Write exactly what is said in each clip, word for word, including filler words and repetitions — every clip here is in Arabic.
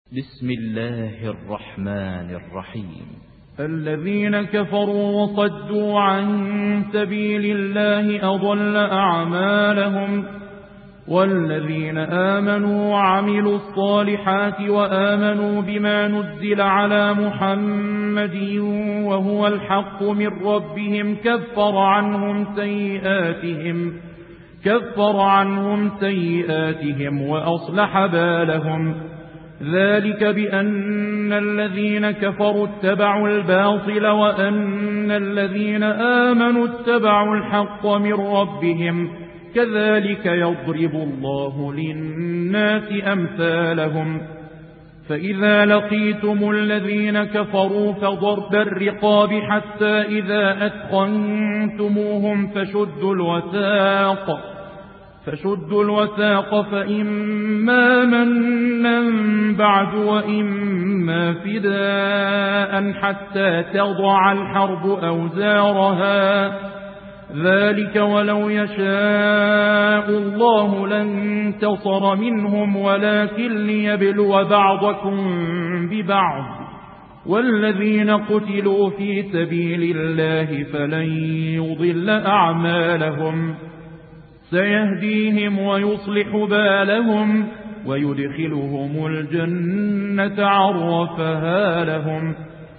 بسم الله الرحمن الرحيم. الذين كفروا وصدوا عن سبيل الله أضل أعمالهم، والذين آمنوا وعملوا الصالحات وآمنوا بما نزل على محمد وهو الحق من ربهم كفر عنهم سيئاتهم كفر عنهم سيئاتهم وأصلح بالهم. ذلك بأن الذين كفروا اتبعوا الباطل وأن الذين آمنوا اتبعوا الحق من ربهم، كذلك يضرب الله للناس أمثالهم. فإذا لقيتم الذين كفروا فضرب الرقاب حتى إذا أثخنتموهم فشدوا الوثاق فشدوا الوثاق فإما منا بعد وإما فداء حتى تضع الحرب أوزارها. ذلك ولو يشاء الله لانتصر منهم ولكن ليبلو بعضكم ببعض، والذين قتلوا في سبيل الله فلن يضل أعمالهم، سيهديهم ويصلح بالهم ويدخلهم الجنة عرفها لهم.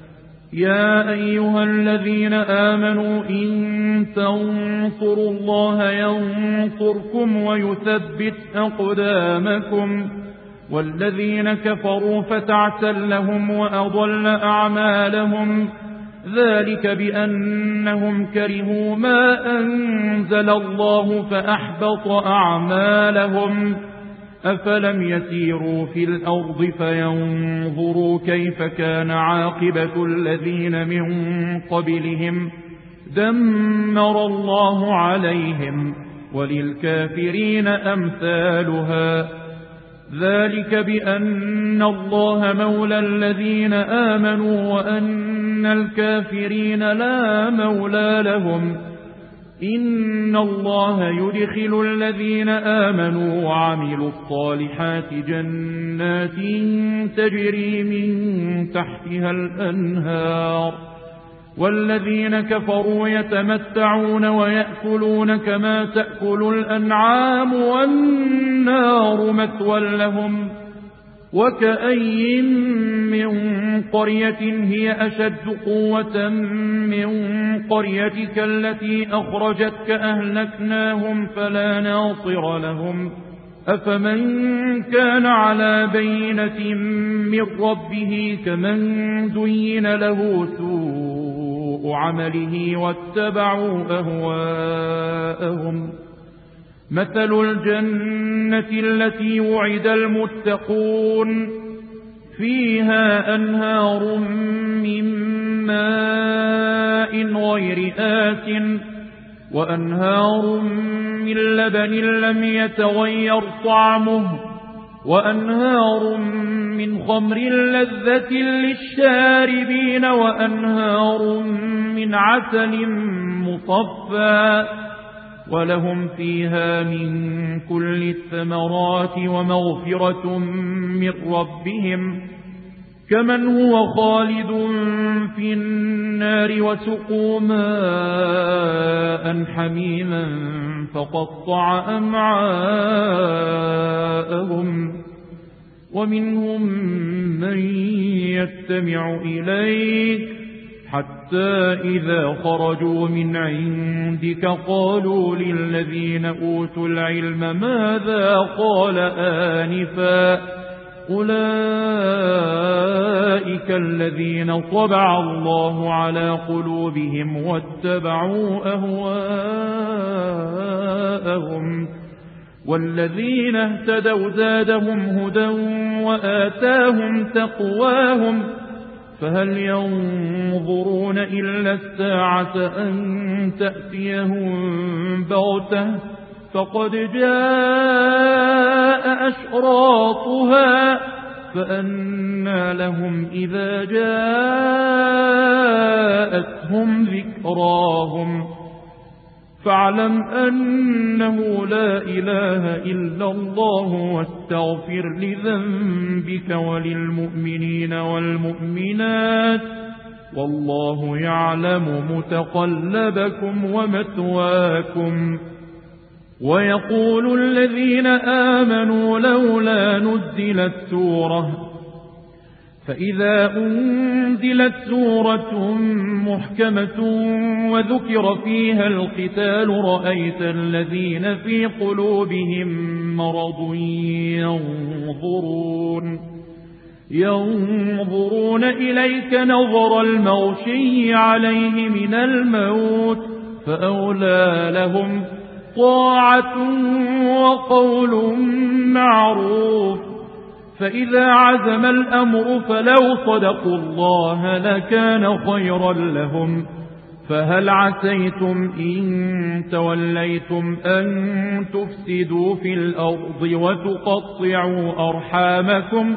يا أيها الذين آمنوا إن تنصروا الله ينصركم ويثبت أقدامكم، والذين كفروا فتعسل لهم وأضل أعمالهم. ذلك بأنهم كرهوا ما أنزل الله فأحبط أعمالهم. أفلم يسيروا في الأرض فينظروا كيف كان عاقبة الذين من قبلهم، دمر الله عليهم وللكافرين أمثالها. ذلك بأن الله مولى الذين آمنوا وأن الكافرين لا مولى لهم. إن الله يدخل الذين آمنوا وعملوا الصالحات جنات تجري من تحتها الأنهار، والذين كفروا يتمتعون ويأكلون كما تأكل الأنعام والنار مثوى لهم. وكأي من قرية هي أشد قوة من قريتك التي أخرجتك أهلكناهم فلا ناصر لهم. أفمن كان على بينة من ربه كمن زين له سوء عمله واتبعوا أهواءهم. مثل الجنة التي وعد المتقون فيها أنهار من ماء غير آسن وأنهار من لبن لم يتغير طعمه وأنهار من خمر لذة للشاربين وأنهار من عسل مصفى، ولهم فيها من كل الثمرات ومغفرة من ربهم، كمن هو خالد في النار وسقوا ماء حميما فقطع أمعاءهم. ومنهم من يستمع إليك حتى إذا خرجوا من عندك قالوا للذين أوتوا العلم ماذا قال آنفا، أولئك الذين طبع الله على قلوبهم واتبعوا أهواءهم. والذين اهتدوا زادهم هدى وآتاهم تقواهم. فهل ينظرون إلا الساعة أن تأتيهم بغتة فقد جاء أشراطها فأنى لهم إذا جاءتهم ذكراهم. فاعلم أنه لا إله إلا الله واستغفر لذنبك وللمؤمنين والمؤمنات والله يعلم متقلبكم ومثواكم. ويقول الذين آمنوا لولا نزلت سورة فإذا أنزلت سورة محكمة وذكر فيها القتال رأيت الذين في قلوبهم مرض ينظرون ينظرون إليك نظر المغشي عليه من الموت فأولى لهم طاعة وقول معروف. فإذا عزم الأمر فلو صدقوا الله لكان خيرا لهم. فهل عسيتم إن توليتم أن تفسدوا في الأرض وتقطعوا أرحامكم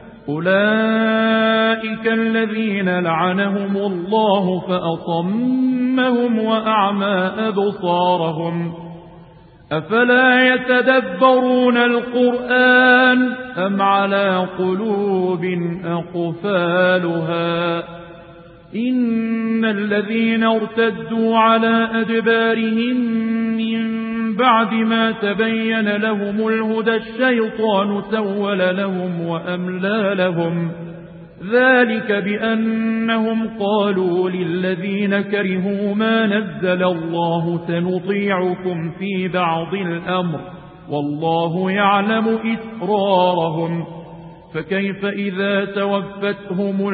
أولئك الذين لعنهم الله فأصمهم وأعمى أبصارهم أفلا يتدبرون القرآن أم على قلوب أقفالها إن الذين ارتدوا على أدبارهم من بعد ما تبين لهم الهدى الشيطان سول لهم وأملى لهم ذلك بأنهم قالوا للذين كرهوا ما نزل الله سنطيعكم في بعض الأمر والله يعلم إسرارهم. فكيف إذا توفتهم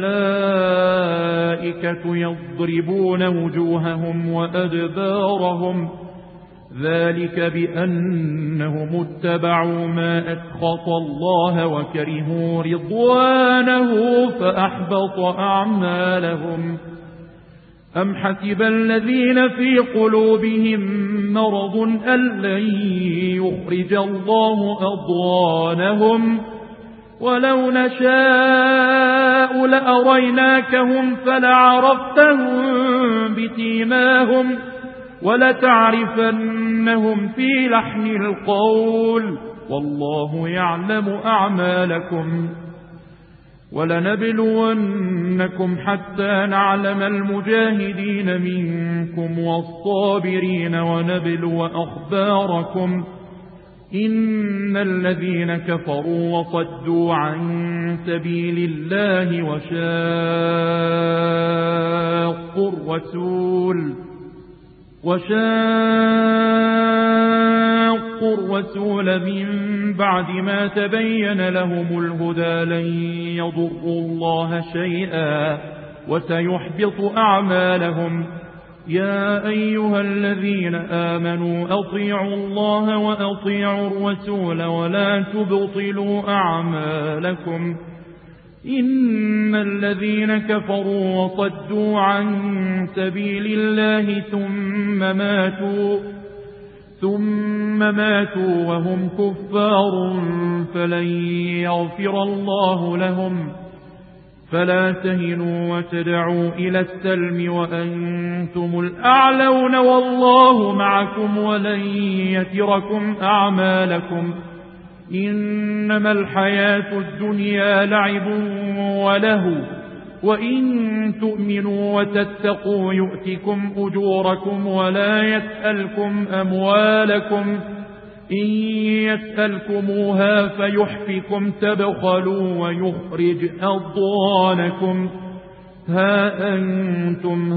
الملائكة يضربون وجوههم وأدبارهم ذلك بأنهم اتبعوا ما أسخط الله وكرهوا رضوانه فأحبط أعمالهم. أم حسب الذين في قلوبهم مرض أن لن يخرج الله أضغانهم ولو نشاء لأريناكهم فلعرفتهم بسيماهم ولتعرفنهم في لحن القول والله يعلم أعمالكم. ولنبلونكم حتى نعلم المجاهدين منكم والصابرين ونبلو أخباركم إن الذين كفروا وصدوا عن سبيل الله وشاقوا الرسول وشاقوا الرسول من بعد ما تبين لهم الهدى لن يضروا الله شيئا وسيحبط أعمالهم. يا أيها الذين آمنوا أطيعوا الله وأطيعوا الرسول ولا تبطلوا أعمالكم إن الذين كفروا وصدوا عن سبيل الله ثم ماتوا ثم ماتوا وهم كفار فلن يغفر الله لهم. فلا تهنوا وتدعوا إلى السلم وأنتم الأعلون والله معكم ولن يتركم أعمالكم. إنما الحياة الدنيا لعب وله وإن تؤمنوا وتتقوا يؤتكم أجوركم ولا يسألكم أموالكم إن يسألكموها فيحفكم تبخلوا ويخرج أضغانكم. ها أنتم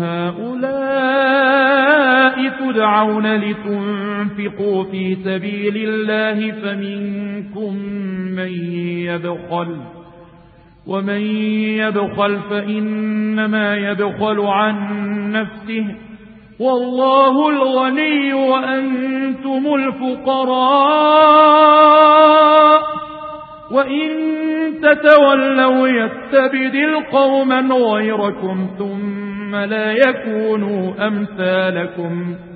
هؤلاء تدعون لتنفقوا في سبيل الله فمنكم من يبخل ومن يبخل فإنما يبخل عن نفسه والله الغني وأنتم الفقراء وإن تتولوا يستبدل قوما غيركم ثم لا يكونوا أمثالكم.